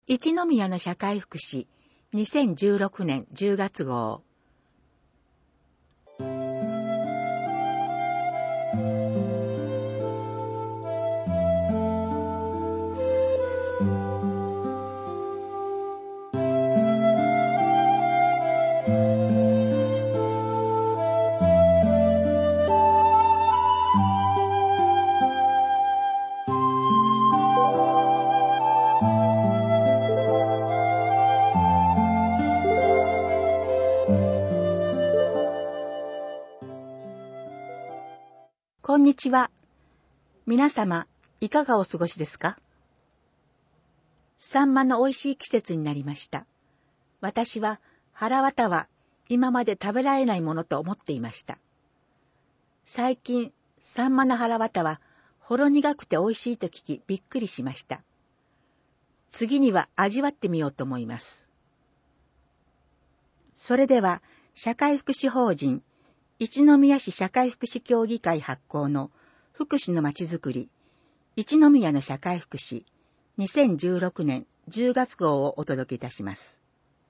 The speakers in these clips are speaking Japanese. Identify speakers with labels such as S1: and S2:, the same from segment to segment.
S1: 一宮の社会福祉2016年10月号。こんにちは。皆様、いかがお過ごしですか？サンマの美味しい季節になりました。私は、腹綿は今まで食べられないものと思っていました。最近、サンマの腹綿は、ほろ苦くて美味しいと聞きびっくりしました。次には味わってみようと思います。それでは、社会福祉法人、一宮市社会福祉協議会発行の福祉のまちづくり、一宮の社会福祉2016年10月号をお届けいたします。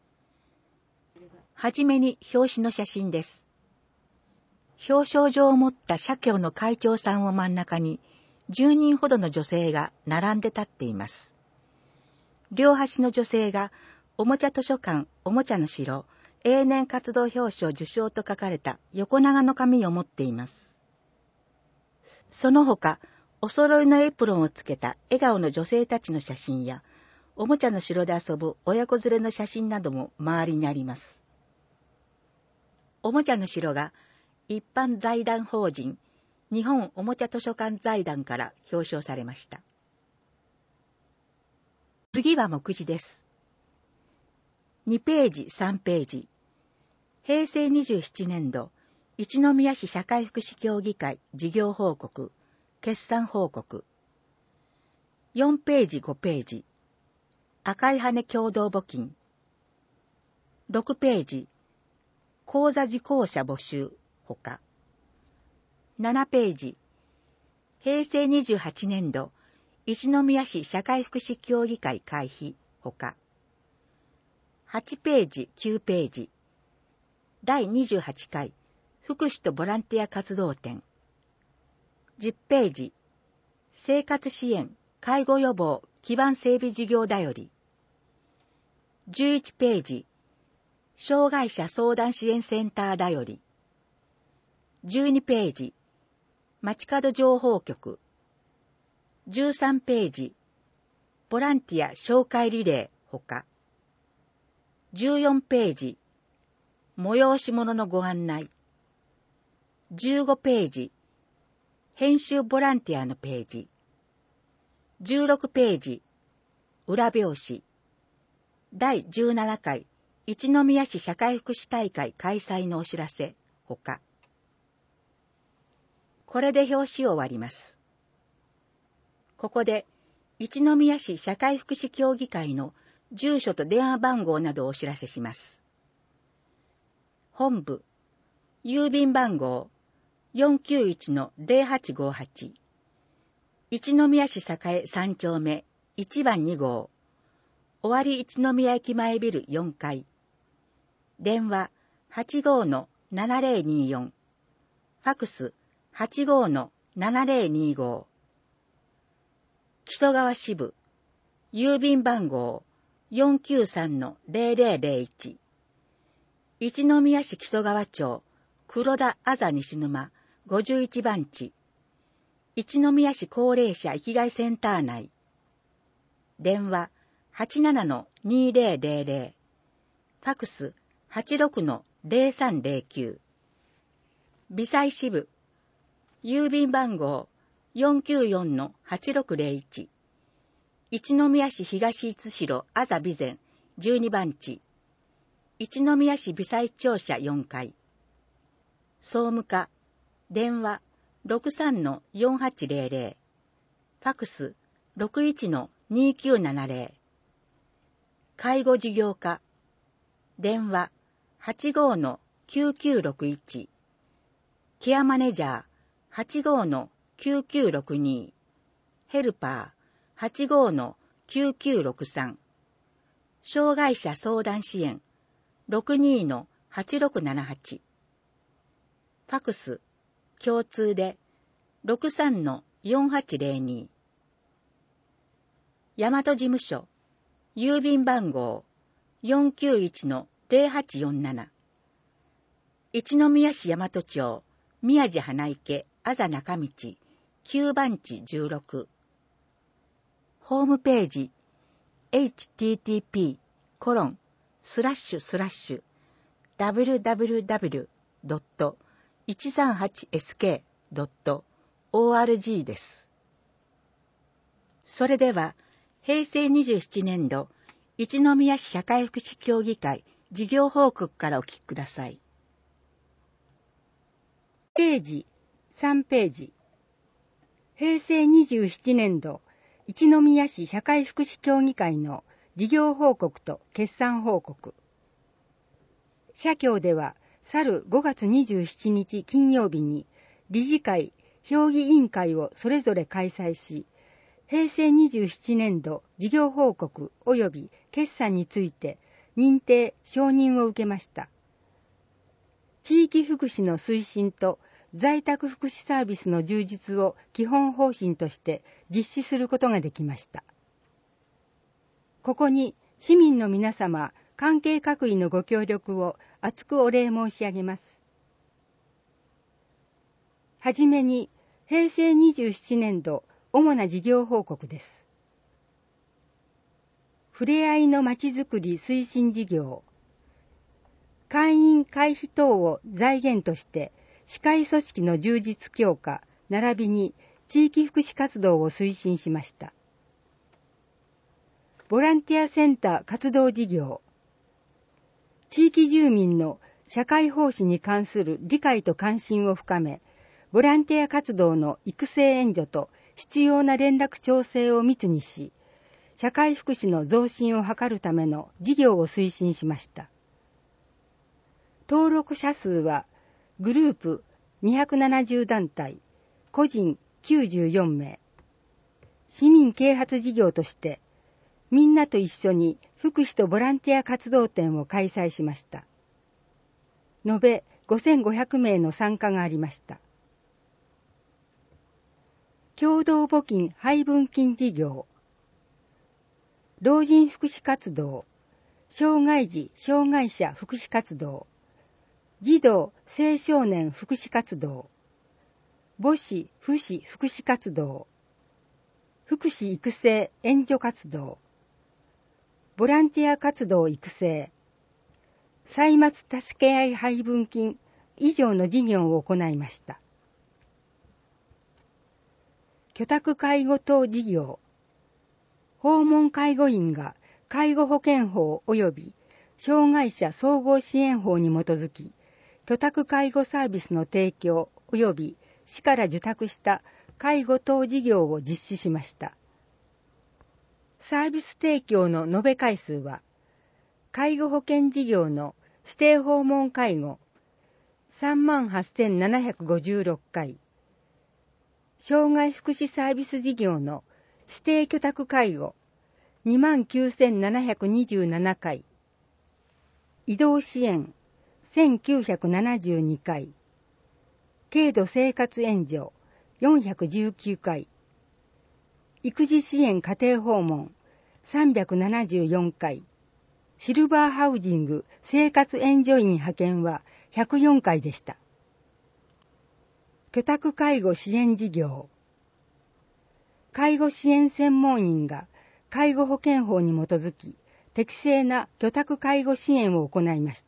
S1: はじめに表紙の写真です。表彰状を持った社協の会長さんを真ん中に10人ほどの女性が並んで立っています。両端の女性がおもちゃ図書館おもちゃの城永年活動表彰受賞と書かれた横長の紙を持っています。その他、お揃いのエプロンをつけた笑顔の女性たちの写真や、おもちゃの城で遊ぶ親子連れの写真なども周りにあります。おもちゃの城が一般財団法人日本おもちゃ図書館財団から表彰されました。次は目次です。2ページ、3ページ。平成27年度、一宮市社会福祉協議会事業報告、決算報告。4ページ、5ページ。赤い羽共同募金。6ページ。口座受講者募集、ほか。7ページ。平成28年度、一宮市社会福祉協議会会費、ほか。8ページ、9ページ。第28回福祉とボランティア活動展。10ページ。生活支援、介護予防、基盤整備事業だより。11ページ。障害者相談支援センターだより。12ページ。街角情報局。13ページ。ボランティア紹介リレー、ほか。14ページ。催し物のご案内。15ページ。編集ボランティアのページ。16ページ。裏表紙。第17回一宮市社会福祉大会開催のお知らせ、ほか。これで表紙を終わります。ここで、一宮市社会福祉協議会の住所と電話番号などをお知らせします。本部、郵便番号 491-0858 一宮市栄3丁目1番2号尾張一宮駅前ビル4階電話 85-7024 ファクス 85-7025 木曽川支部郵便番号 493-0001 一宮市木曽川町黒田あざ西沼51番地一宮市高齢者生きがいセンター内電話 87-2000 ファクス 86-0309 微細支部郵便番号 494-8601 一宮市東津代あざ備前12番地一宮市微細庁舎4階総務課電話 63-4800 ファクス 61-2970 介護事業課電話 85-9961 ケアマネジャー 85-9962 ヘルパー 85-9963 障害者相談支援 62-8678 ファクス共通で 63-4802 大和事務所郵便番号 491-0847 一宮市大和町宮地花池あざ中道9番地16ホームページ http://www.138sk.org です。それでは、平成27年度一宮市社会福祉協議会事業報告からお聞きください。
S2: ページ3ページ平成27年度一宮市社会福祉協議会の事業報告と決算報告。社協では去る5月27日金曜日に理事会、評議委員会をそれぞれ開催し、平成27年度事業報告及び決算について認定・承認を受けました。地域福祉の推進と在宅福祉サービスの充実を基本方針として実施することができました。ここに市民の皆様、関係各位のご協力を厚くお礼申し上げます。はじめに、平成27年度主な事業報告です。ふれあいのまちづくり推進事業。会員会費等を財源として、市会組織の充実強化、並びに地域福祉活動を推進しました。ボランティアセンター活動事業。地域住民の社会奉仕に関する理解と関心を深め、ボランティア活動の育成援助と必要な連絡調整を密にし、社会福祉の増進を図るための事業を推進しました。登録者数は、グループ270団体、個人94名。市民啓発事業として、みんなと一緒に福祉とボランティア活動展を開催しました。延べ5500名の参加がありました。共同募金配分金事業。老人福祉活動、障害児・障害者福祉活動、児童・青少年福祉活動、母子・父子福祉活動、福祉育成援助活動、ボランティア活動育成、歳末助け合い配分金以上の事業を行いました。居宅介護等事業、訪問介護員が介護保険法及び障害者総合支援法に基づき、居宅介護サービスの提供及び市から受託した介護等事業を実施しました。サービス提供の延べ回数は、介護保険事業の指定訪問介護 38,756 回、障害福祉サービス事業の指定居宅介護 29,727 回、移動支援1972回、軽度生活援助419回、育児支援家庭訪問374回、シルバーハウジング生活援助員派遣は104回でした。居宅介護支援事業。介護支援専門員が介護保険法に基づき適正な居宅介護支援を行いました。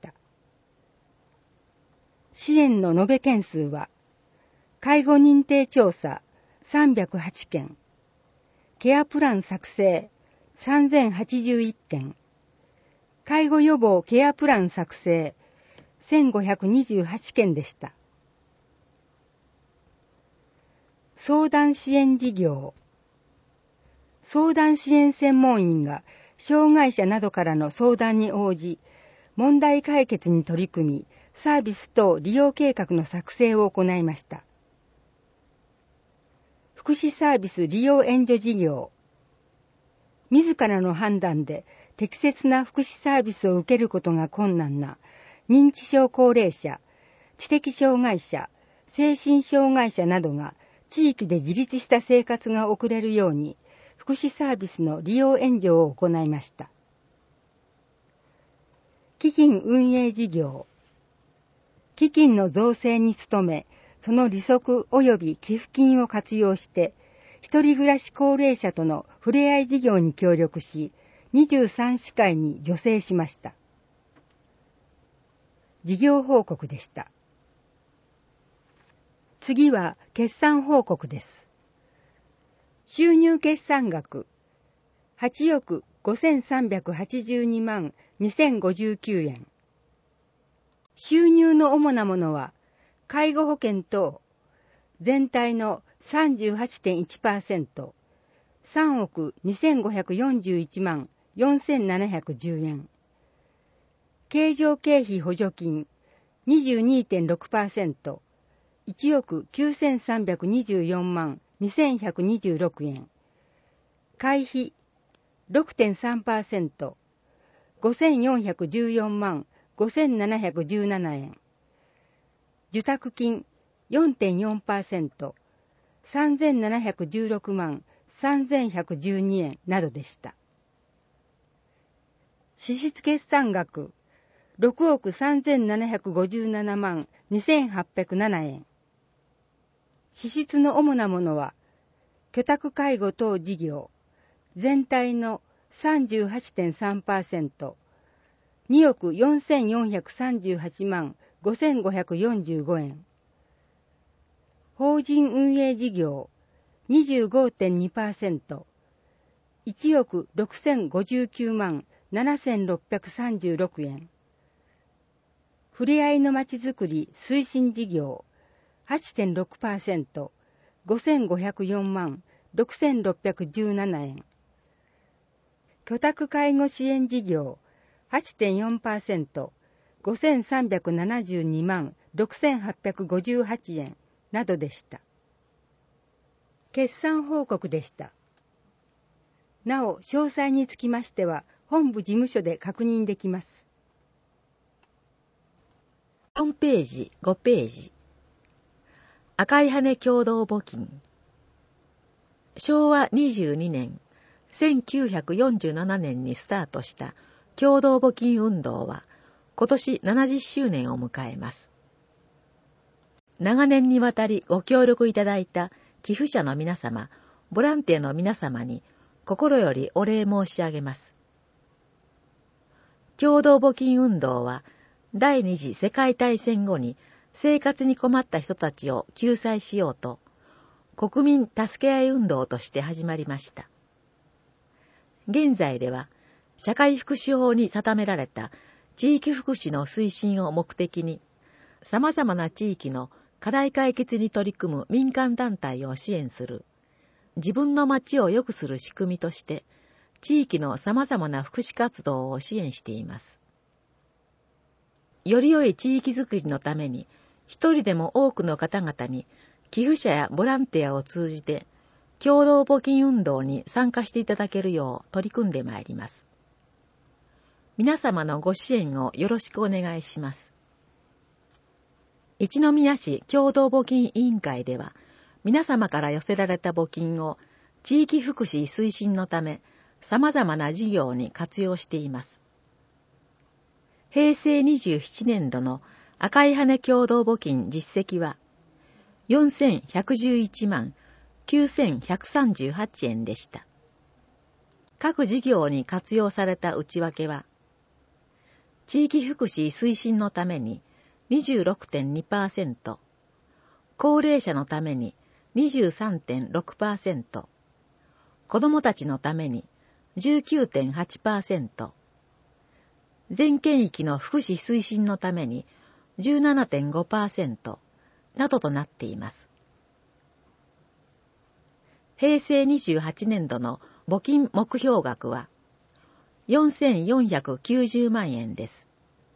S2: 支援の延べ件数は、介護認定調査308件、ケアプラン作成3081件、介護予防ケアプラン作成1528件でした。相談支援事業。相談支援専門員が障害者などからの相談に応じ、問題解決に取り組み、サービス等利用計画の作成を行いました。福祉サービス利用援助事業。自らの判断で適切な福祉サービスを受けることが困難な認知症高齢者、知的障害者、精神障害者などが地域で自立した生活が送れるように福祉サービスの利用援助を行いました。基金運営事業。基金の造成に努め、その利息及び寄付金を活用して、一人暮らし高齢者との触れ合い事業に協力し、23市会に助成しました。事業報告でした。次は決算報告です。収入決算額8億5382万2059円。収入の主なものは、介護保険等全体の 38.1%、3億2541万4710円。経常経費補助金 22.6%、1億9324万2126円。会費 6.3%、5414万5717円。受託金 4.4%、3716万3112円などでした。支出決算額6億3757万2807円。支出の主なものは、居宅介護等事業全体の 38.3%、2億4438万5545円。法人運営事業 25.2%、1億6059万7636円。ふれあいのまちづくり推進事業 8.6%、5504万6617円。居宅介護支援事業 8.4%、5372万6858円などでした。決算報告でした。なお、詳細につきましては、本部事務所で確認できます。
S1: 4ページ、5ページ。赤い羽共同募金。昭和22年、1947年にスタートした共同募金運動は、今年70周年を迎えます。長年にわたりご協力いただいた寄付者の皆様、ボランティアの皆様に心よりお礼申し上げます。共同募金運動は、第二次世界大戦後に生活に困った人たちを救済しようと、国民助け合い運動として始まりました。現在では、社会福祉法に定められた地域福祉の推進を目的に、様々な地域の課題解決に取り組む民間団体を支援する、自分の町を良くする仕組みとして、地域の様々な福祉活動を支援しています。より良い地域づくりのために、一人でも多くの方々に、寄付者やボランティアを通じて、共同募金運動に参加していただけるよう取り組んでまいります。皆様のご支援をよろしくお願いします。一宮市共同募金委員会では、皆様から寄せられた募金を地域福祉推進のため、様々な事業に活用しています。平成27年度の赤い羽共同募金実績は、4111万9138円でした。各事業に活用された内訳は、地域福祉推進のために 26.2%、高齢者のために 23.6%、子どもたちのために 19.8%、全県域の福祉推進のために 17.5% などとなっています。平成28年度の募金目標額は4490万円です。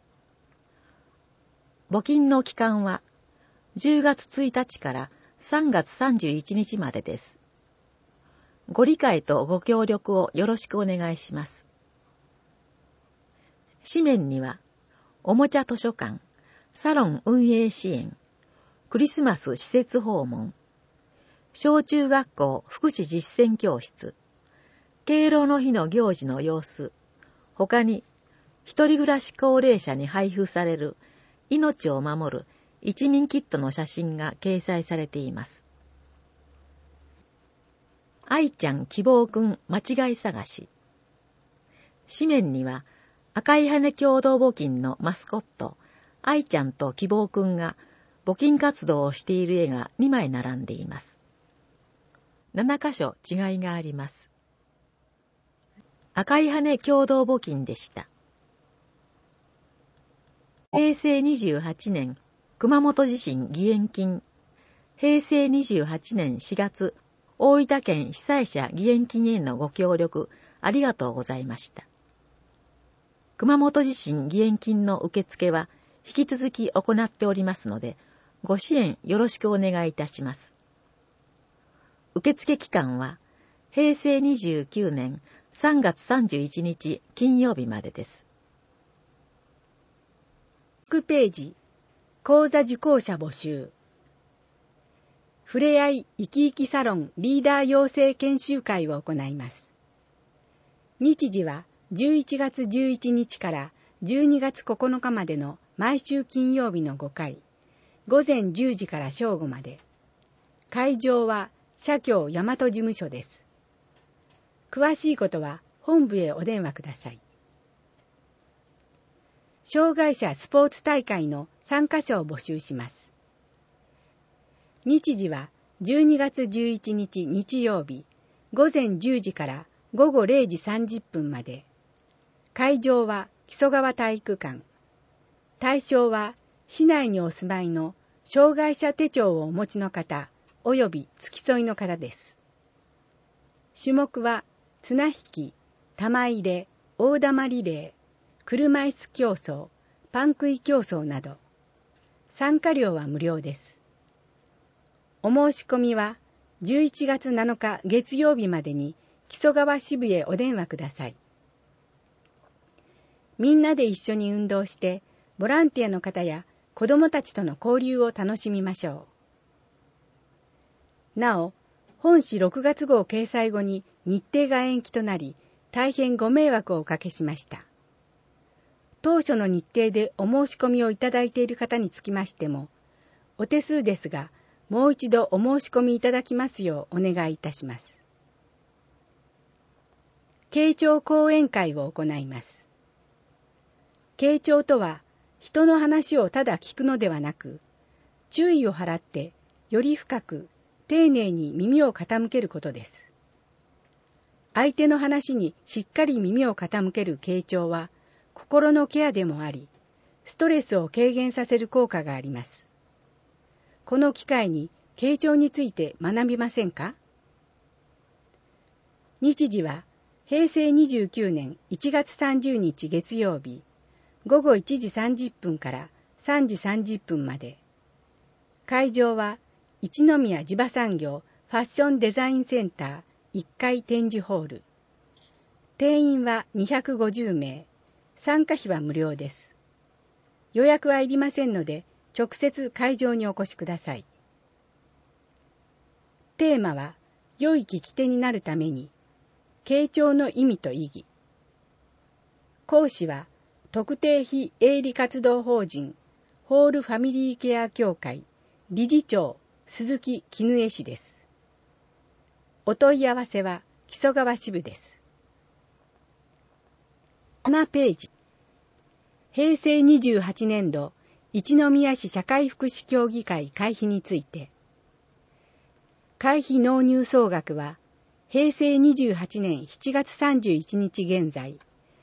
S1: 募金の期間は10月1日から3月31日までです。ご理解とご協力をよろしくお願いします。 紙面には、おもちゃ図書館、サロン運営支援、クリスマス施設訪問、小中学校福祉実践教室、敬老の日の行事の様子、他に、一人暮らし高齢者に配布される命を守る一民キットの写真が掲載されています。愛ちゃん希望くん間違い探し。紙面には赤い羽共同募金のマスコット、愛ちゃんと希望くんが募金活動をしている絵が2枚並んでいます。7箇所違いがあります。赤い羽共同募金でした。平成28年熊本地震義援金。平成28年4月大分県被災者義援金へのご協力ありがとうございました。熊本地震義援金の受付は引き続き行っておりますので、ご支援よろしくお願いいたします。受付期間は平成29年3月31日金曜日までです。
S2: 6ページ、講座受講者募集。ふれあい生き生きサロンリーダー養成研修会を行います。日時は11月11日から12月9日までの毎週金曜日の5回、午前10時から正午まで。会場は社協大和事務所です。詳しいことは本部へお電話ください。障害者スポーツ大会の参加者を募集します。日時は12月11日日曜日、午前10時から午後0時30分まで。会場は木曽川体育館。対象は市内にお住まいの障害者手帳をお持ちの方、および付き添いの方です。種目は綱引き、玉入れ、大玉リレー、車椅子競争、パン食い競争など。参加料は無料です。お申し込みは11月7日月曜日までに木曽川支部へお電話ください。みんなで一緒に運動してボランティアの方や子どもたちとの交流を楽しみましょう。なお、本誌6月号掲載後に日程が延期となり、大変ご迷惑をおかけしました。当初の日程でお申し込みをいただいている方につきましても、お手数ですが、もう一度お申し込みいただきますようお願いいたします。傾聴講演会を行います。傾聴とは、人の話をただ聞くのではなく、注意を払ってより深く、丁寧に耳を傾けることです。相手の話にしっかり耳を傾ける傾聴は、心のケアでもあり、ストレスを軽減させる効果があります。この機会に傾聴について学びませんか？日時は平成29年1月30日月曜日、午後1時30分から3時30分まで。会場は一宮地場産業ファッションデザインセンター1階展示ホール。定員は250名。参加費は無料です。予約はいりませんので、直接会場にお越しください。テーマは、良い聞き手になるために、傾聴の意味と意義。講師は、特定非営利活動法人、ホールファミリーケア協会、理事長、鈴木絹江氏です。お問い合わせは、木曽川支部です。7ページ。平成28年度一宮市社会福祉協議会会費について。会費納入総額は平成28年7月31日現在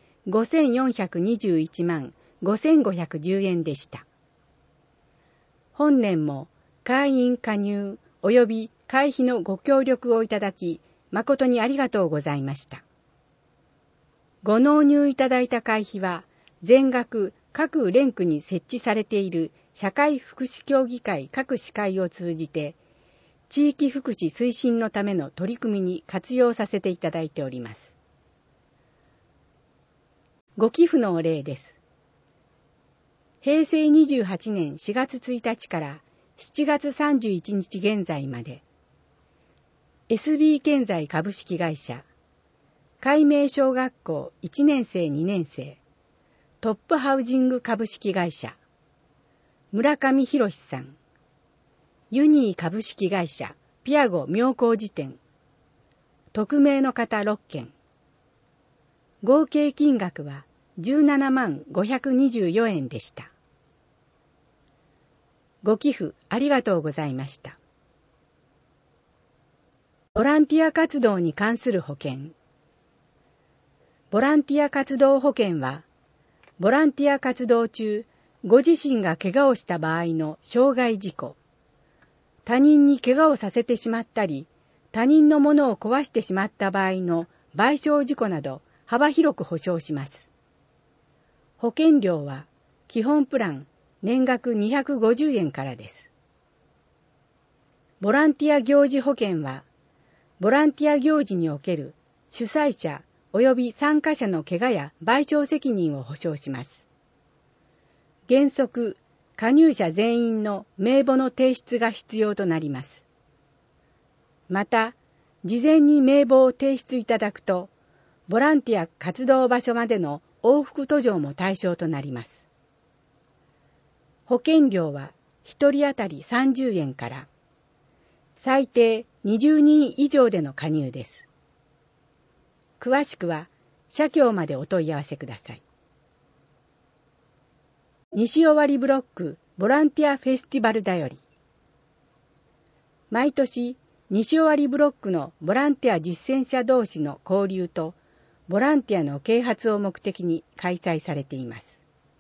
S2: 5421万5510円でした。本年も会員加入及び会費のご協力をいただき誠にありがとうございました。ご納入いただいた会費は、全額各連区に設置されている社会福祉協議会各支会を通じて、地域福祉推進のための取り組みに活用させていただいております。 ご寄付のお礼です。平成28年4月1日から7月31日現在まで、SB 建材株式会社、海明小学校1年生2年生、トップハウジング株式会社、村上博さん、ユニー株式会社、ピアゴ妙高寺店、匿名の方6件。合計金額は17万524円でした。ご寄付ありがとうございました。ボランティア活動に関する保険。ボランティア活動保険は、ボランティア活動中、ご自身が怪我をした場合の傷害事故、他人に怪我をさせてしまったり、他人のものを壊してしまった場合の賠償事故など幅広く保証します。保険料は基本プラン年額250円からです。ボランティア行事保険は、ボランティア行事における主催者及び参加者の怪我や賠償責任を保証します。原則、加入者全員の名簿の提出が必要となります。また、事前に名簿を提出いただくと、ボランティア活動場所までの往復途上も対象となります。保険料は1人当たり30円から、最低20人以上での加入です。詳しくは、社協までお問い合わせください。西尾割ブロックボランティアフェスティバルだより。毎年、西尾割ブロックのボランティア実践者同士の交流と、ボランティアの啓発を目的に開催されています。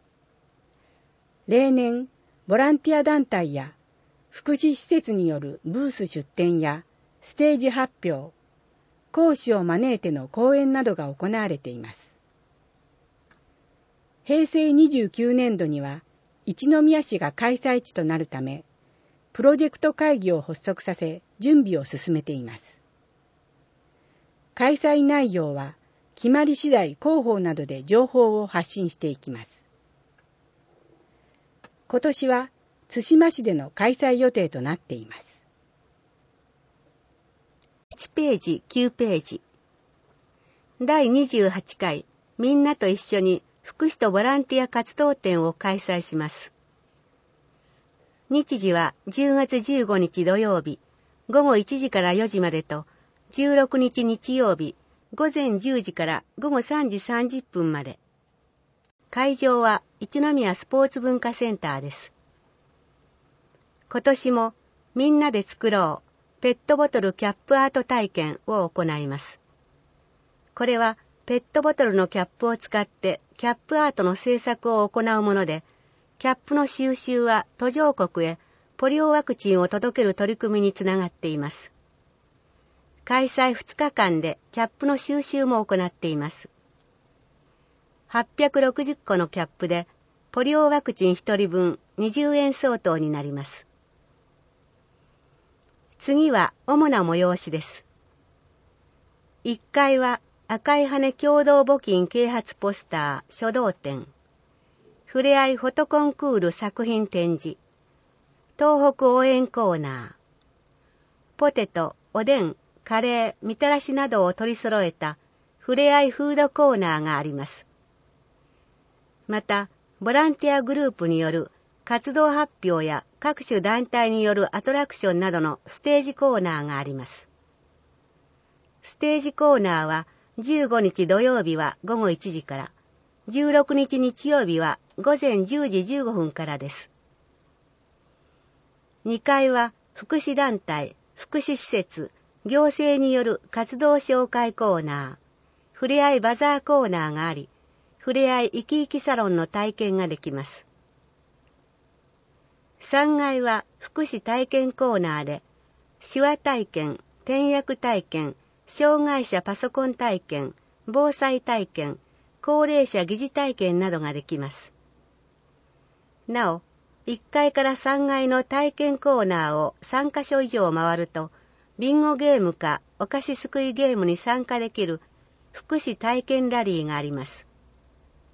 S2: 例年、ボランティア団体や福祉施設によるブース出展やステージ発表、講師を招いての講演などが行われています。平成29年度には一宮市が開催地となるため、プロジェクト会議を発足させ準備を進めています。開催内容は決まり次第広報などで情報を発信していきます。今年は対馬市での開催予定となっています。
S1: 1ページ、9ページ。第28回みんなと一緒に福祉とボランティア活動展を開催します。日時は10月15日土曜日午後1時から4時までと、16日日曜日午前10時から午後3時30分まで。会場は一宮スポーツ文化センターです。今年もみんなで作ろうペットボトルキャップアート体験を行います。これはペットボトルのキャップを使ってキャップアートの制作を行うもので、キャップの収集は途上国へポリオワクチンを届ける取り組みにつながっています。開催2日間でキャップの収集も行っています。860個のキャップでポリオワクチン1人分20円相当になります。次は主な催しです。1階は赤い羽共同募金啓発ポスター書道展、ふれあいフォトコンクール作品展示、東北応援コーナー、ポテト、おでん、カレー、みたらしなどを取り揃えたふれあいフードコーナーがあります。また、ボランティアグループによる活動発表や各種団体によるアトラクションなどのステージコーナーがあります。ステージコーナーは15日土曜日は午後1時から、16日日曜日は午前10時15分からです。2階は福祉団体、福祉施設、行政による活動紹介コーナー、ふれあいバザーコーナーがあり、ふれあい生き生きサロンの体験ができます。3階は福祉体験コーナーで、手話体験、転訳体験、障害者パソコン体験、防災体験、高齢者疑似体験などができます。なお、1階から3階の体験コーナーを3カ所以上回ると、ビンゴゲームかお菓子すくいゲームに参加できる福祉体験ラリーがあります。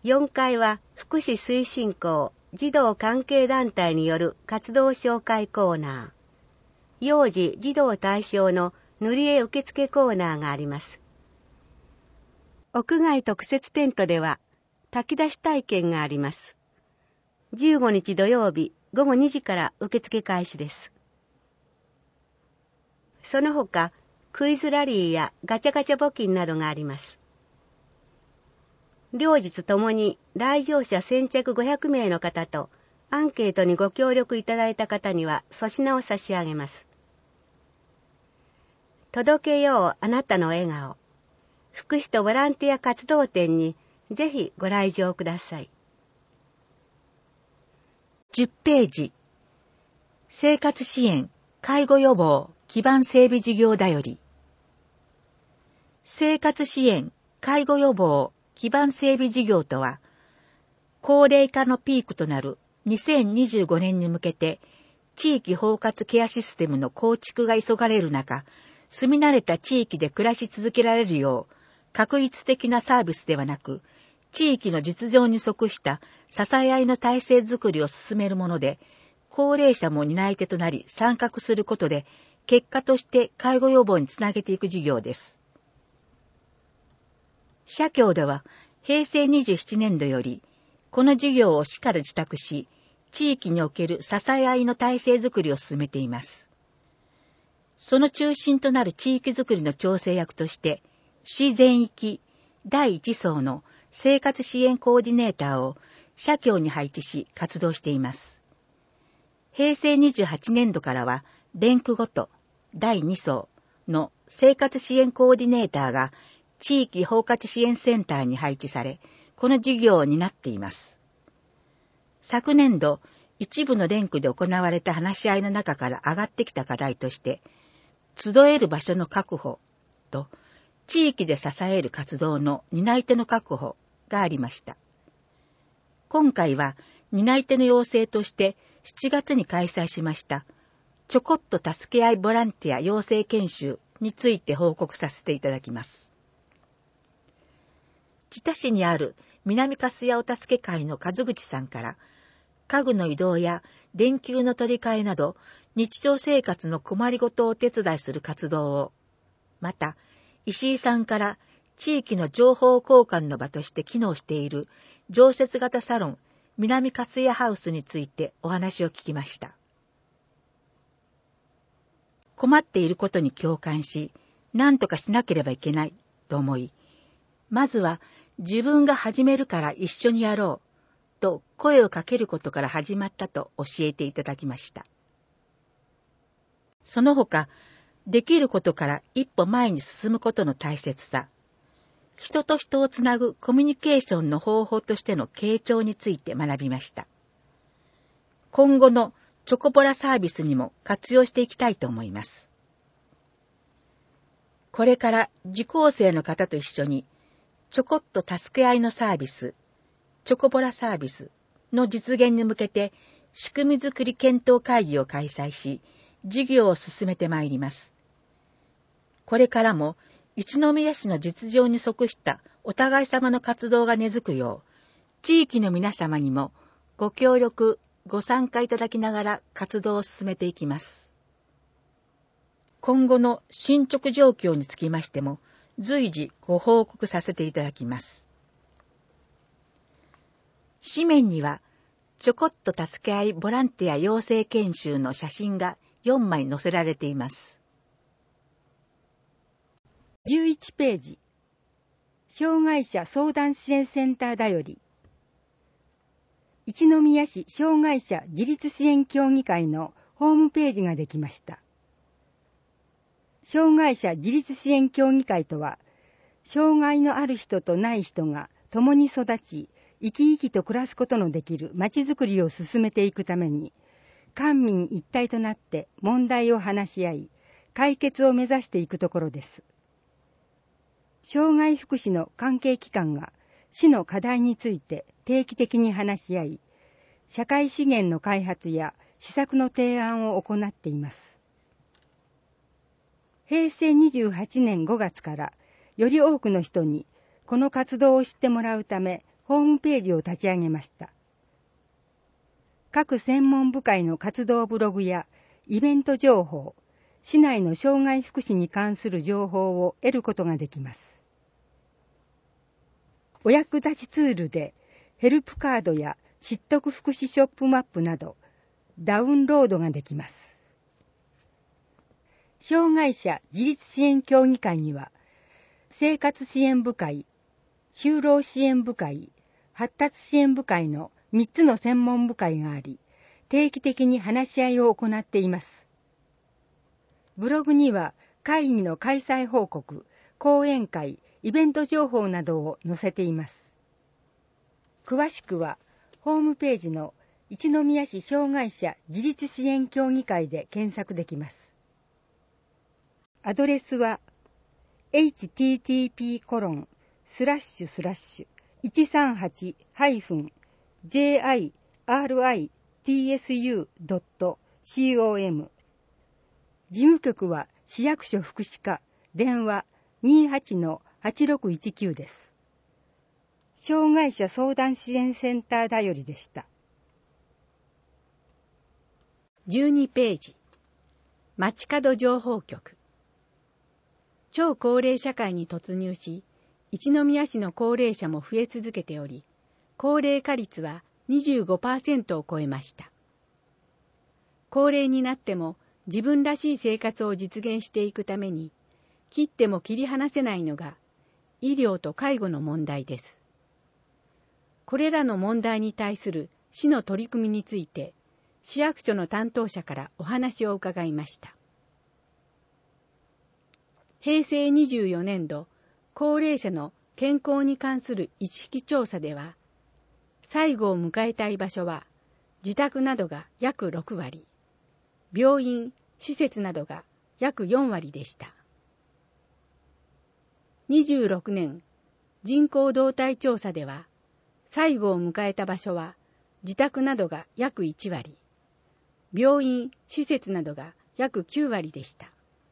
S3: 4階は福祉推進校児童関係団体による活動紹介コーナー、幼児児童対象の塗り絵受付コーナーがあります。屋外特設テントでは炊き出し体験があります。15日土曜日午後2時から受付開始です。その他、クイズラリーやガチャガチャ募金などがあります。両日ともに来場者先着500名の方とアンケートにご協力いただいた方には粗品を差し上げます。届けようあなたの笑顔。福祉とボランティア活動展にぜひご来場ください。
S1: 10ページ。生活支援、介護予防、基盤整備事業だより。生活支援、介護予防、基盤整備事業とは、高齢化のピークとなる2025年に向けて、地域包括ケアシステムの構築が急がれる中、住み慣れた地域で暮らし続けられるよう、画一的なサービスではなく、地域の実情に即した支え合いの体制づくりを進めるもので、高齢者も担い手となり参画することで、結果として介護予防につなげていく事業です。社協では平成27年度より、この事業を市から受託し、地域における支え合いの体制づくりを進めています。その中心となる地域づくりの調整役として、市全域第1層の生活支援コーディネーターを社協に配置し活動しています。平成28年度からは、連区ごと第2層の生活支援コーディネーターが地域包括支援センターに配置され、この事業を担っています。昨年度、一部の連区で行われた話し合いの中から上がってきた課題として、集える場所の確保と、地域で支える活動の担い手の確保がありました。今回は、担い手の要請として7月に開催しました、ちょこっと助け合いボランティア養成研修について報告させていただきます。知多市にある南粕屋お助け会の和口さんから、家具の移動や電球の取り替えなど、日常生活の困りごとをお手伝いする活動を、また、石井さんから地域の情報交換の場として機能している常設型サロン南粕屋ハウスについてお話を聞きました。困っていることに共感し、何とかしなければいけないと思い、まずは自分が始めるから一緒にやろうと声をかけることから始まったと教えていただきました。その他、できることから一歩前に進むことの大切さ、人と人をつなぐコミュニケーションの方法としての傾聴について学びました。今後のチョコボラサービスにも活用していきたいと思います。これから受講生の方と一緒にちょこっと助け合いのサービス、チョコボラサービスの実現に向けて仕組み作り検討会議を開催し、事業を進めてまいります。これからも一宮市の実情に即したお互い様の活動が根付くよう、地域の皆様にもご協力、ご参加いただきながら活動を進めていきます。今後の進捗状況につきましても、随時ご報告させていただきます。紙面には、ちょこっと助け合いボランティア養成研修の写真が4枚載せられています。
S2: 11ページ。障害者相談支援センターだより。一宮市障害者自立支援協議会のホームページができました。障害者自立支援協議会とは、障害のある人とない人が共に育ち、生き生きと暮らすことのできるまちづくりを進めていくために、官民一体となって問題を話し合い、解決を目指していくところです。障害福祉の関係機関が市の課題について定期的に話し合い、社会資源の開発や施策の提案を行っています。平成28年5月からより多くの人にこの活動を知ってもらうため、 ホームページを立ち上げました。各専門部会の活動ブログやイベント情報、市内の障害福祉に関する情報を得ることができます。お役立ちツールでヘルプカードや知得福祉ショップマップなどダウンロードができます。障害者自立支援協議会には生活支援部会、就労支援部会、発達支援部会の3つの専門部会があり、定期的に話し合いを行っています。ブログには会議の開催報告、講演会、イベント情報などを載せています。詳しくはホームページの一宮市障害者自立支援協議会で検索できます。アドレスは http://138-1ritsu.com 事務局は市役所福祉課、電話 28-8619 です。障害者相談支援センターだよりでした。
S1: 12ページ、街角情報局。超高齢社会に突入し、一宮市の高齢者も増え続けており、高齢化率は 25% を超えました。高齢になっても自分らしい生活を実現していくために、切っても切り離せないのが医療と介護の問題です。これらの問題に対する市の取り組みについて、市役所の担当者からお話を伺いました。平成24年度、高齢者の健康に関する意識調査では、最後を迎えたい場所は、自宅などが約6割、病院、施設などが約4割でした。26年、人口動態調査では、最後を迎えた場所は、自宅などが約1割、病院、施設などが約9割でした。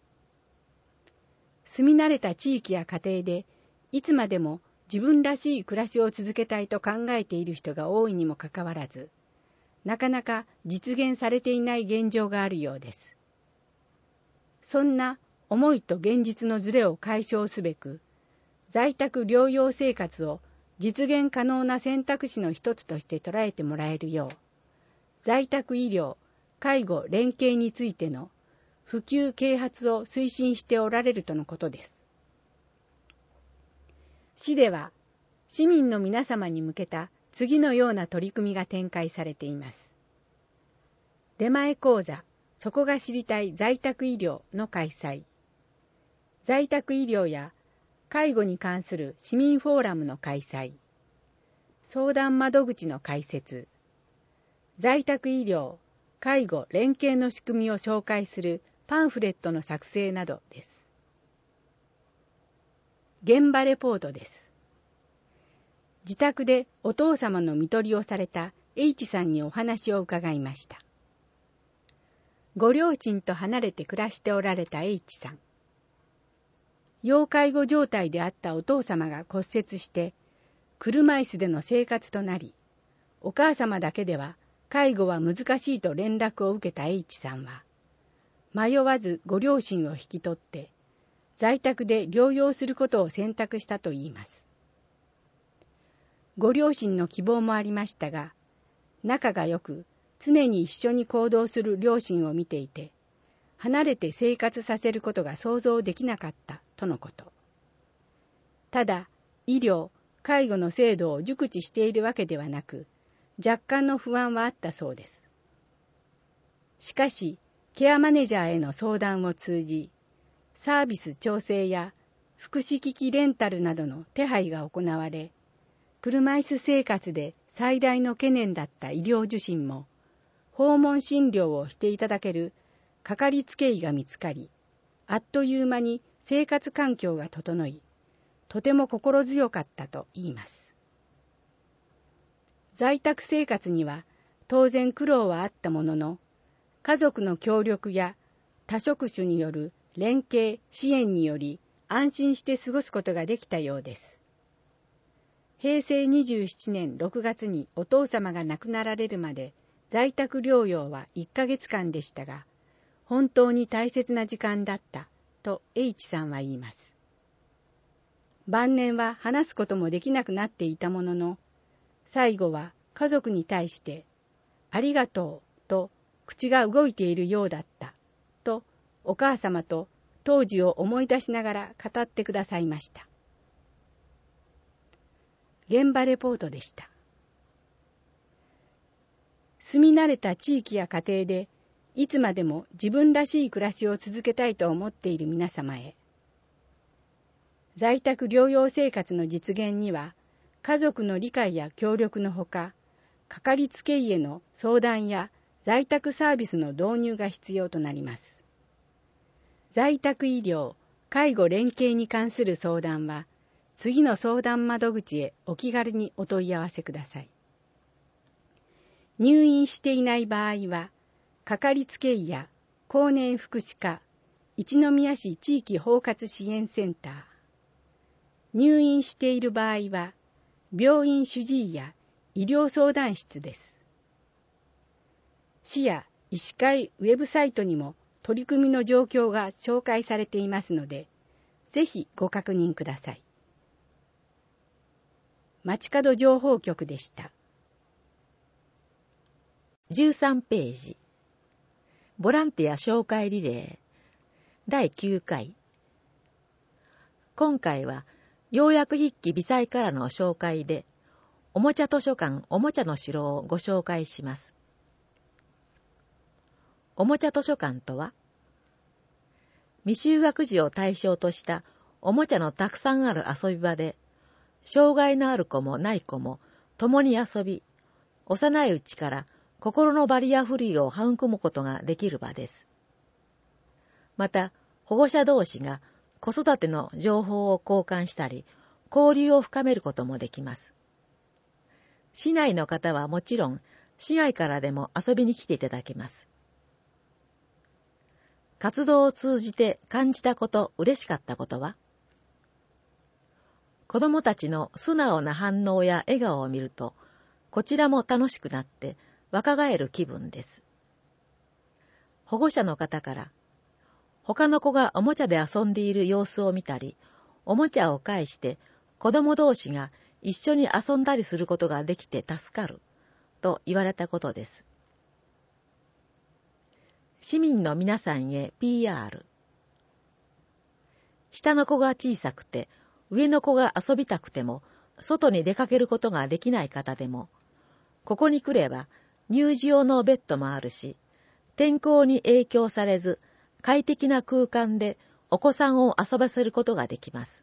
S1: 住み慣れた地域や家庭で、いつまでも自分らしい暮らしを続けたいと考えている人が多いにもかかわらず、なかなか実現されていない現状があるようです。そんな思いと現実のズレを解消すべく、在宅療養生活を実現可能な選択肢の一つとして捉えてもらえるよう、在宅医療、介護連携についての普及啓発を推進しておられるとのことです。市では、市民の皆様に向けた次のような取り組みが展開されています。出前講座、そこが知りたい在宅医療の開催。在宅医療や介護に関する市民フォーラムの開催。相談窓口の開設。在宅医療、介護連携の仕組みを紹介するパンフレットの作成などです。現場レポートです。自宅でお父様の看取りをされた H さんにお話を伺いました。ご両親と離れて暮らしておられた H さん。要介護状態であったお父様が骨折して車椅子での生活となり、お母様だけでは介護は難しいと連絡を受けた H さんは、迷わずご両親を引き取って在宅で療養することを選択したといいます。ご両親の希望もありましたが、仲が良く常に一緒に行動する両親を見ていて、離れて生活させることが想像できなかったとのこと。ただ、医療、介護の制度を熟知しているわけではなく、若干の不安はあったそうです。しかし、ケアマネジャーへの相談を通じ、サービス調整や福祉機器レンタルなどの手配が行われ、車椅子生活で最大の懸念だった医療受診も、訪問診療をしていただけるかかりつけ医が見つかり、あっという間に生活環境が整い、とても心強かったと言います。在宅生活には当然苦労はあったものの、家族の協力や多職種による連携、支援により安心して過ごすことができたようです。
S2: 平成27年6月にお父様が亡くなられるまで在宅療養は1ヶ月間でしたが、本当に大切な時間だったと H さんは言います。晩年は話すこともできなくなっていたものの、最後は家族に対してありがとうと口が動いているようだったとお母様と当時を思い出しながら語ってくださいました。現場レポートでした。住み慣れた地域や家庭でいつまでも自分らしい暮らしを続けたいと思っている皆様へ、在宅療養生活の実現には家族の理解や協力のほか、かかりつけ医への相談や在宅サービスの導入が必要となります。在宅医療・介護連携に関する相談は、次の相談窓口へお気軽にお問い合わせください。入院していない場合は、かかりつけ医や高年福祉課、一宮市地域包括支援センター、入院している場合は、病院主治医や医療相談室です。市や医師会ウェブサイトにも取り組みの状況が紹介されていますので、ぜひご確認ください。街角情報局でした。
S1: 13ページ。ボランティア紹介リレー第9回。今回は要約筆記微細からの紹介で、おもちゃ図書館おもちゃの城をご紹介します。おもちゃ図書館とは、未就学児を対象としたおもちゃのたくさんある遊び場で、障害のある子もない子も共に遊び、幼いうちから心のバリアフリーを育むことができる場です。また、保護者同士が子育ての情報を交換したり、交流を深めることもできます。市内の方はもちろん、市外からでも遊びに来ていただけます。活動を通じて感じたこと、嬉しかったことは、子供たちの素直な反応や笑顔を見ると、こちらも楽しくなって若返る気分です。保護者の方から、他の子がおもちゃで遊んでいる様子を見たり、おもちゃを介して子供同士が一緒に遊んだりすることができて助かる、と言われたことです。市民の皆さんへ PR。下の子が小さくて、上の子が遊びたくても、外に出かけることができない方でも、ここに来れば乳児用のベッドもあるし、天候に影響されず、快適な空間でお子さんを遊ばせることができます。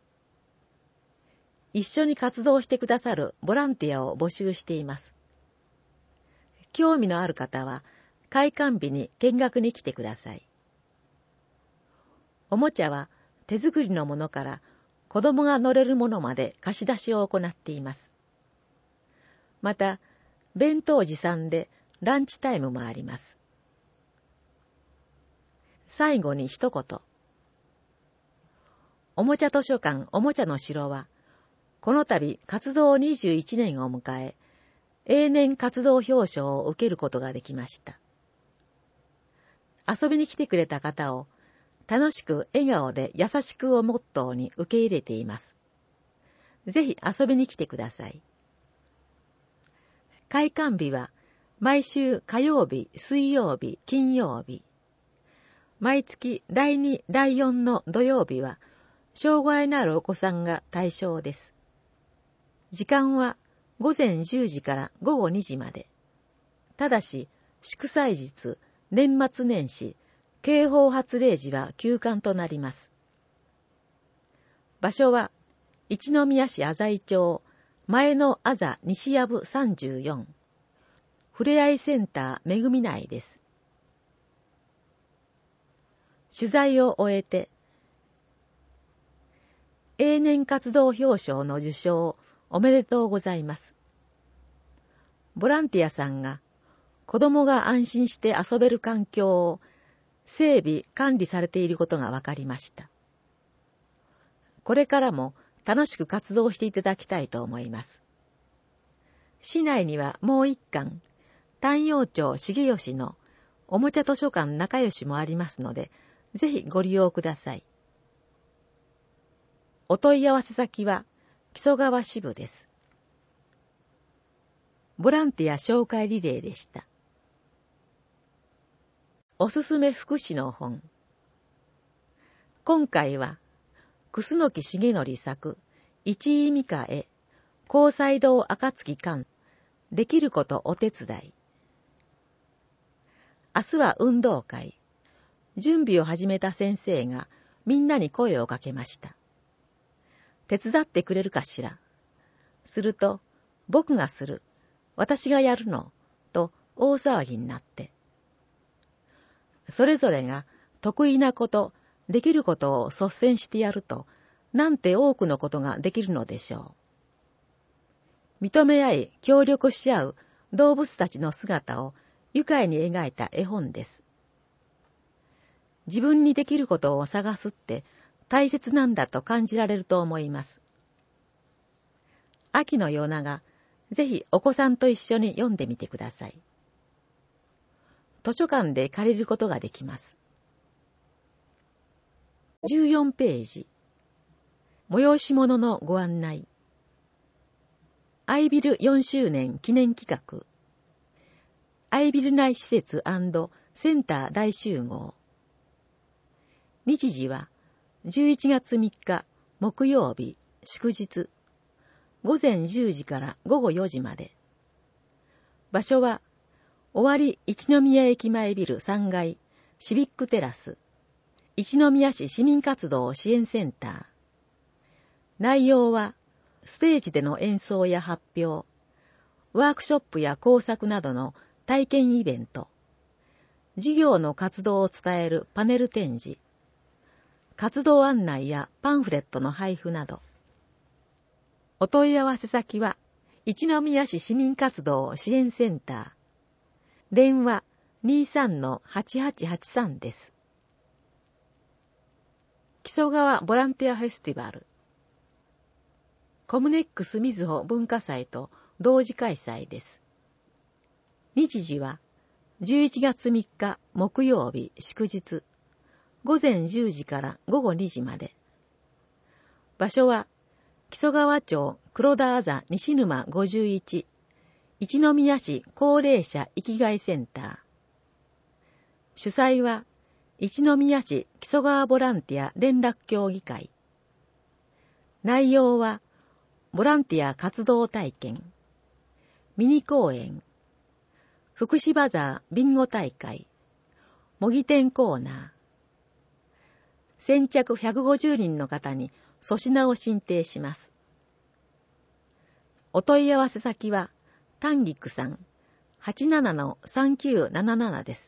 S1: 一緒に活動してくださるボランティアを募集しています。興味のある方は、開館日に見学に来てください。おもちゃは手作りのものから子供が乗れるものまで貸し出しを行っています。また、弁当持参でランチタイムもあります。最後に一言。おもちゃ図書館おもちゃの城は、この度活動21年を迎え、永年活動表彰を受けることができました。遊びに来てくれた方を、楽しく笑顔で優しくをモットーに受け入れています。ぜひ遊びに来てください。開館日は毎週火曜日、水曜日、金曜日。毎月第2、第4の土曜日は障害のあるお子さんが対象です。時間は午前10時から午後2時まで。ただし、祝祭日、年末年始、警報発令時は休館となります。場所は、一宮市浅井町、前のあざ西やぶ34、ふれあいセンターめぐみ内です。取材を終えて、永年活動表彰の受賞おめでとうございます。ボランティアさんが子供が安心して遊べる環境を整備・管理されていることが分かりました。これからも楽しく活動していただきたいと思います。市内にはもう一館、丹陽町重吉のおもちゃ図書館仲良しもありますので、ぜひご利用ください。お問い合わせ先は木曽川支部です。ボランティア紹介リレーでした。おすすめ福祉の本。今回は、楠木重則作、一位美香へ、高斎堂暁館、できることお手伝い。明日は運動会。準備を始めた先生がみんなに声をかけました。手伝ってくれるかしら。すると、僕がする、私がやるの、と大騒ぎになって。それぞれが得意なこと、できることを率先してやると、なんて多くのことができるのでしょう。認め合い、協力し合う動物たちの姿を愉快に描いた絵本です。自分にできることを探すって大切なんだと感じられると思います。秋の夜長、ぜひお子さんと一緒に読んでみてください。図書館で借りることができます。14ページ。催し物のご案内。アイビル4周年記念企画。アイビル内施設&センター大集合。日時は11月3日木曜日祝日。午前10時から午後4時まで。場所は、尾張一宮駅前ビル3階、シビックテラス、一宮市市民活動支援センター。内容は、ステージでの演奏や発表、ワークショップや工作などの体験イベント、事業の活動を伝えるパネル展示、活動案内やパンフレットの配布など。お問い合わせ先は、一宮市市民活動支援センター。電話 23-8883 です。木曽川ボランティアフェスティバル。コムネックスみずほ文化祭と同時開催です。日時は11月3日木曜日祝日。午前10時から午後2時まで。場所は、木曽川町黒田あざ西沼51、一宮市高齢者生きがいセンター。主催は、一宮市木曽川ボランティア連絡協議会。内容は、ボランティア活動体験、ミニ公演、福祉バザービンゴ大会、模擬店コーナー。先着150人の方に粗品を進呈します。お問い合わせ先は、丹菊さん、87-3977です。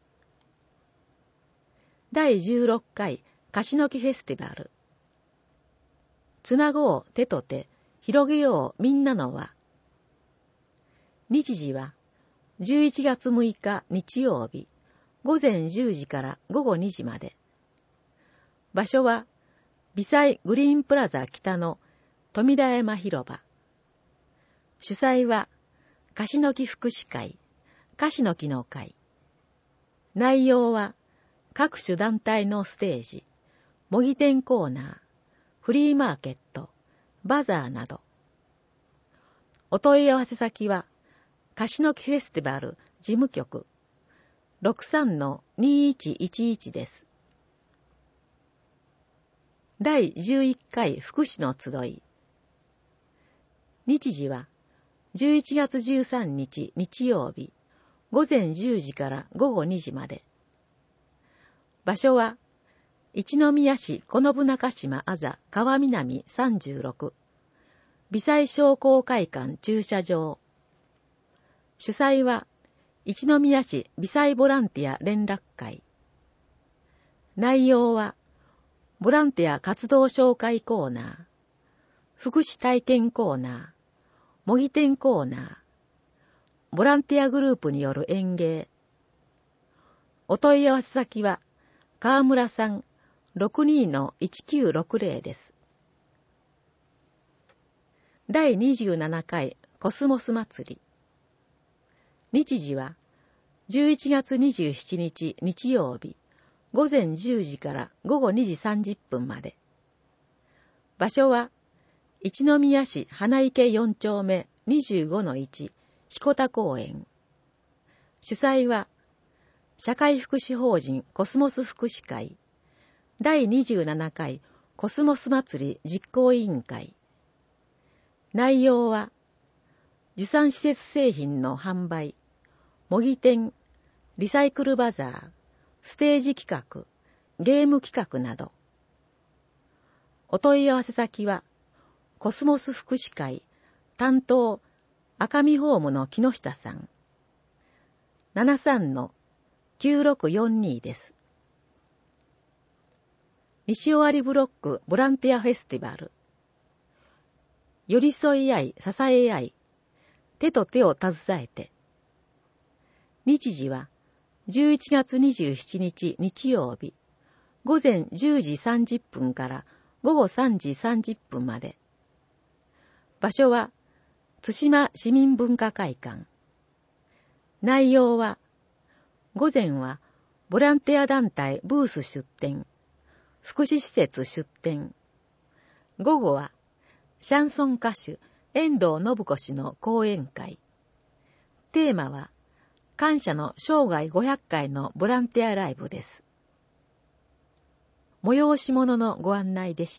S1: 第16回樫の木フェスティバル。つなごう手と手、広げようみんなの輪。日時は、11月6日日曜日、午前10時から午後2時まで。場所は、微細グリーンプラザ北の富田山広場。主催は、樫の木福祉会、樫の木の会。内容は、各種団体のステージ、模擬店コーナー、フリーマーケット、バザーなど。お問い合わせ先は、樫の木フェスティバル事務局 63-2111 です。第11回福祉の集い。日時は11月13日日曜日午前10時から午後2時まで。場所は一宮市此信中島あざ川南36微細商工会館駐車場。主催は一宮市微細ボランティア連絡会。内容はボランティア活動紹介コーナー、福祉体験コーナー、模擬店コーナー、ボランティアグループによる演芸。お問い合わせ先は、川村さん 62-1960 です。 第27回コスモス祭り。日時は11月27日日曜日午前10時から午後2時30分まで。場所は一宮市花池4丁目 25-1 彦田公園。主催は社会福祉法人コスモス福祉会第27回コスモス祭り実行委員会。内容は受産施設製品の販売、模擬店、リサイクルバザー、ステージ企画、ゲーム企画など。お問い合わせ先はコスモス福祉会担当赤見ホームの木下さん。73-9642です。西尾張ブロックボランティアフェスティバル。寄り添い合い、支え合い、手と手を携えて。日時は11月27日日曜日、午前10時30分から午後3時30分まで。場所は津島市民文化会館。内容は、午前はボランティア団体ブース出展、福祉施設出展。午後はシャンソン歌手遠藤信子氏の講演会。テーマは感謝の生涯500回のボランティアライブです。催し物のご案内でした。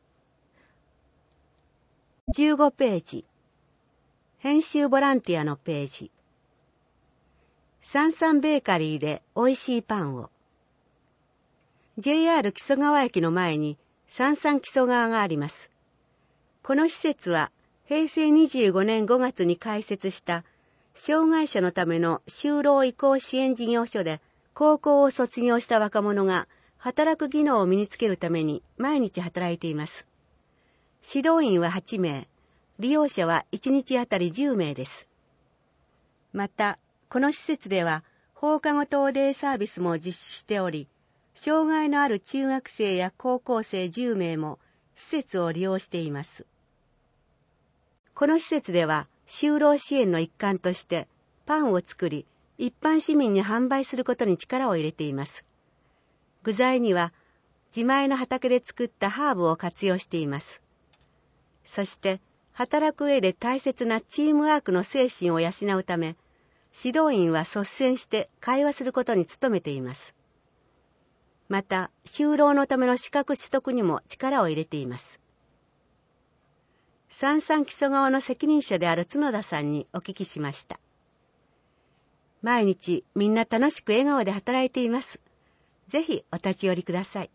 S3: 15ページ。編集ボランティアのページ。サンサンベーカリーで美味しいパンを。JR 木曽川駅の前にサンサン木曽川があります。この施設は平成25年5月に開設した障害者のための就労移行支援事業所で、高校を卒業した若者が働く技能を身につけるために毎日働いています。指導員は8名、利用者は1日あたり10名です。また、この施設では放課後等デイサービスも実施しており、障害のある中学生や高校生10名も施設を利用しています。この施設では就労支援の一環としてパンを作り、一般市民に販売することに力を入れています。具材には自前の畑で作ったハーブを活用しています。そして働く上で大切なチームワークの精神を養うため、指導員は率先して会話することに努めています。また、就労のための資格取得にも力を入れています。サンサン木曽川の責任者である角田さんにお聞きしました。毎日みんな楽しく笑顔で働いています。ぜひお立ち寄りください。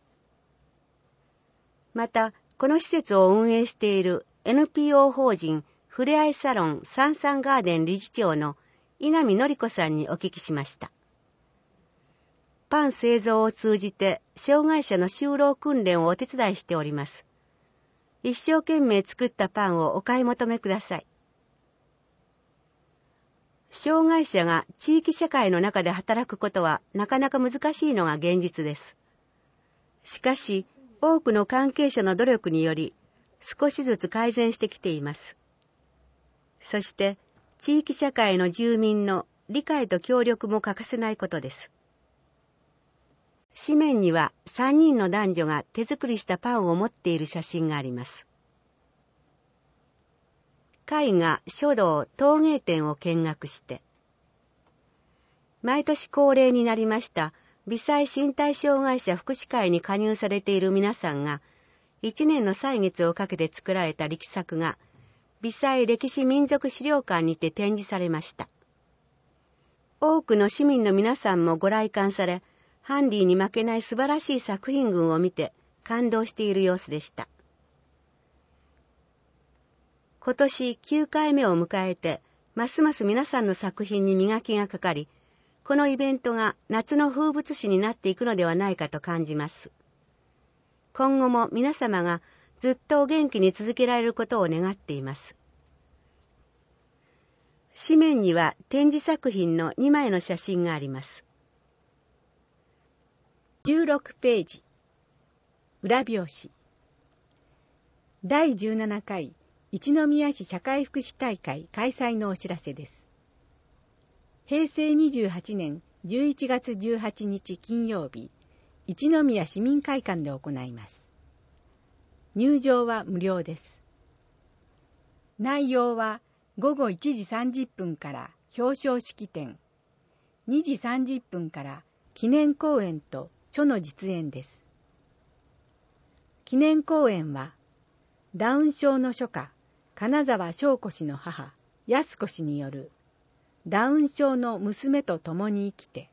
S3: また、この施設を運営している NPO 法人ふれあいサロンサンサンガーデン理事長の稲見典子さんにお聞きしました。パン製造を通じて障害者の就労訓練をお手伝いしております。一生懸命作ったパンをお買い求めください。障害者が地域社会の中で働くことはなかなか難しいのが現実です。しかし、多くの関係者の努力により少しずつ改善してきています。そして、地域社会の住民の理解と協力も欠かせないことです。紙面には3人の男女が手作りしたパンを持っている写真があります。絵画、書道、陶芸展を見学して、毎年恒例になりました微細身体障害者福祉会に加入されている皆さんが1年の歳月をかけて作られた力作が微細歴史民族資料館にて展示されました。多くの市民の皆さんもご来館され、ハンディに負けない素晴らしい作品群を見て感動している様子でした。今年9回目を迎えて、ますます皆さんの作品に磨きがかかり、このイベントが夏の風物詩になっていくのではないかと感じます。今後も皆様がずっとお元気に続けられることを願っています。紙面には展示作品の2枚の写真があります。
S1: 16ページ。裏表紙。第17回一宮市社会福祉大会開催のお知らせです。平成28年11月18日金曜日、一宮市民会館で行います。入場は無料です。内容は午後1時30分から表彰式典、2時30分から記念講演と書の実演です。記念講演は、ダウン症の書家、金沢翔子氏の母、安子氏による、ダウン症の娘と共に生きて。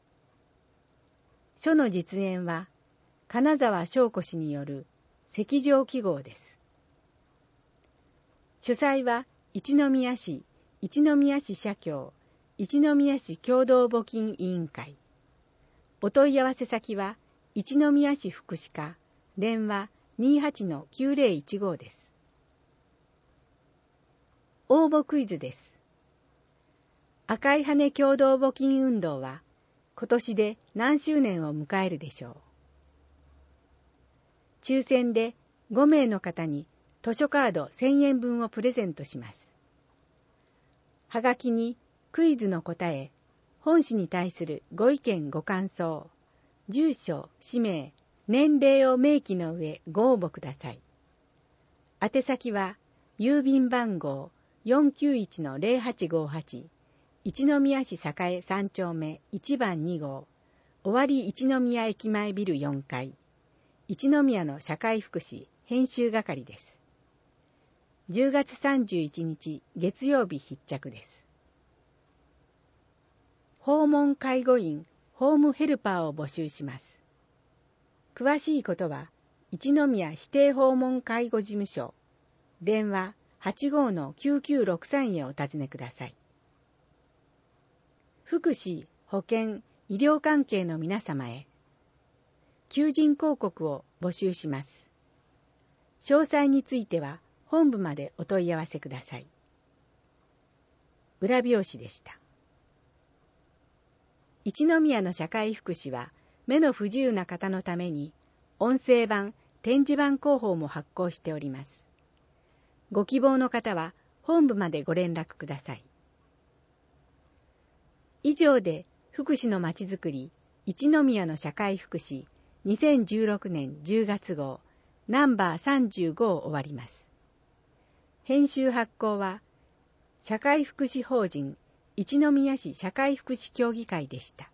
S1: 書の実演は、金沢翔子氏による、赤条記号です。主催は、一宮市社協、一宮市共同募金委員会。お問い合わせ先は、一宮市福祉課、電話 28-9015 です。応募クイズです。赤い羽共同募金運動は、今年で何周年を迎えるでしょう。抽選で5名の方に図書カード1000円分をプレゼントします。はがきにクイズの答え、本誌に対するご意見ご感想、住所、氏名、年齢を明記の上ご応募ください。宛先は郵便番号 491-0858 一宮市栄3丁目1番2号尾張一宮駅前ビル4階一宮の社会福祉編集係です。10月31日月曜日必着です。訪問介護員ホームヘルパーを募集します。詳しいことは一宮指定訪問介護事務所電話 85-9963 へお尋ねください。福祉、保健、医療関係の皆様へ求人広告を募集します。詳細については本部までお問い合わせください。裏表紙でした。一宮の社会福祉は目の不自由な方のために音声版、展示版広報も発行しております。ご希望の方は本部までご連絡ください。以上で福祉のまちづくり一宮の社会福祉2016年10月号ナンバー35を終わります。編集発行は社会福祉法人一宮市社会福祉協議会でした。